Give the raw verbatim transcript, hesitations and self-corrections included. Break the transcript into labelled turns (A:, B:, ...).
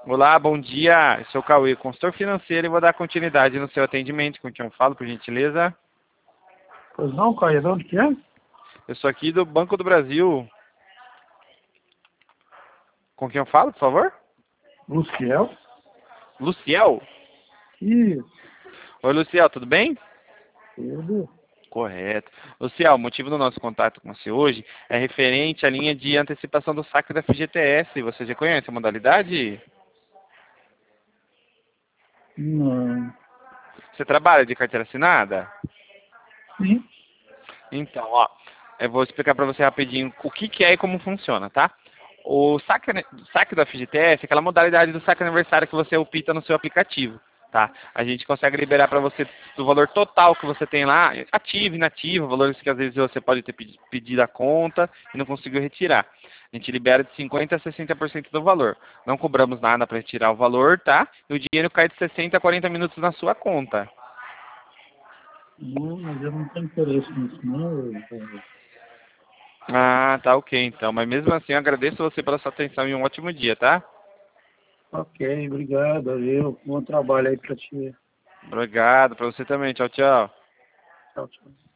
A: Olá, bom dia. Eu sou o Cauê, consultor financeiro, e vou dar continuidade no seu atendimento. Com quem eu falo, por gentileza?
B: Pois não, Caio, de onde que é?
A: Eu sou aqui do Banco do Brasil. Com quem eu falo, por favor?
B: Luciel?
A: Luciel?
B: Isso,
A: Oi, Luciel, tudo bem?
B: tudo.
A: Correto. Luciel, o motivo do nosso contato com você hoje é referente à linha de antecipação do saque da F G T S. Você já conhece a modalidade?
B: Não.
A: Você trabalha de carteira assinada?
B: Sim.
A: Então, ó, eu vou explicar para você rapidinho o que, que é e como funciona, tá? O saque, saque do F G T S é aquela modalidade do saque aniversário que você opta no seu aplicativo, tá? A gente consegue liberar para você do valor total que você tem lá, ativo, inativo, valores que às vezes você pode ter pedi- pedido a conta e não conseguiu retirar. A gente libera de cinquenta por cento a sessenta por cento do valor. Não cobramos nada para retirar o valor, tá? E o dinheiro cai de sessenta a quarenta minutos na sua conta.
B: Não, mas eu não tenho interesse nisso, não. Caio.
A: Ah, tá ok então. Mas mesmo assim, eu agradeço você pela sua atenção e um ótimo dia, tá?
B: Ok, obrigado. Eu, bom trabalho aí pra ti.
A: Obrigado, pra você também. Tchau, tchau.
B: Tchau, tchau.